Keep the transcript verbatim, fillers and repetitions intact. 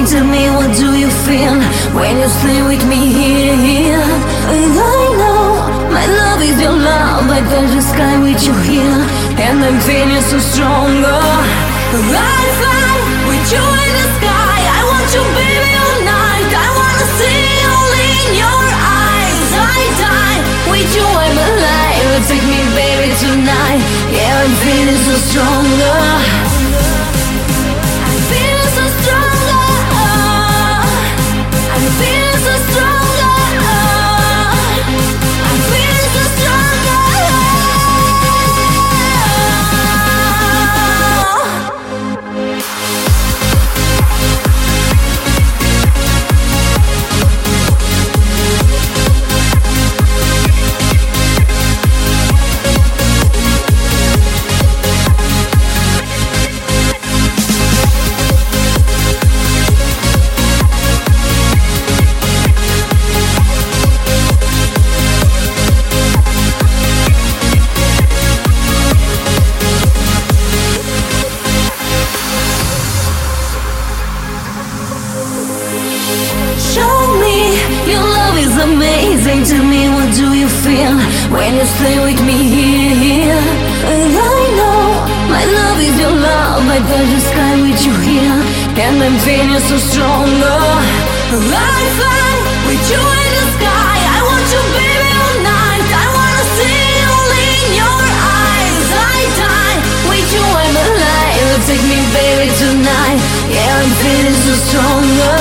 Tell me, what do you feel when you stay with me here, here? And I know my love is your love. I touch the sky with you here, and I'm feeling so stronger. I fly with you in the sky. I want you, baby, all night. I wanna see only in your eyes. I die with you, I'm alive. Take me, baby, tonight. Yeah, I'm feeling so stronger. I'm feeling so stronger. I'm feeling so stronger. I'm feeling so stronger. Amazing. Tell me, what do you feel when you stay with me here, here? And I know my love is your love. I touch the sky with you here, and I'm feeling so stronger. I fly with you in the sky. I want you, baby, all night. I wanna see only in your eyes. I die with you, I'm alive. Take me, baby, tonight. Yeah, I'm feeling so stronger.